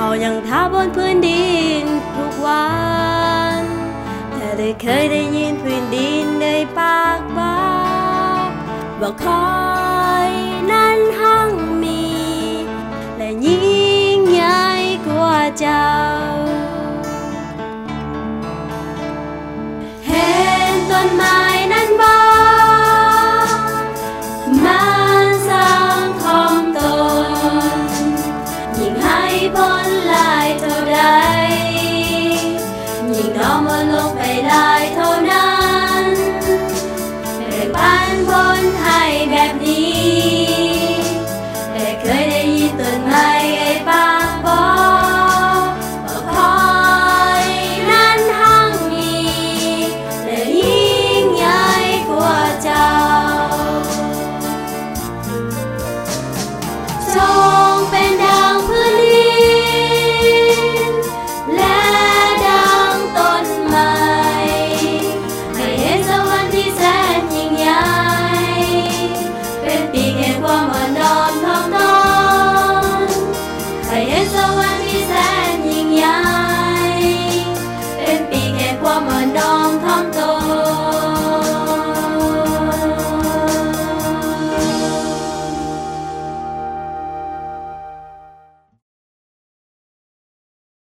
เขายังท้าบนพื้นดินทุกวันแต่ได้เคยได้ยินพื้นดินได้ปากบอกคอยนั้นหั่งมีและยิ่งใหญ่กว่าเจ้า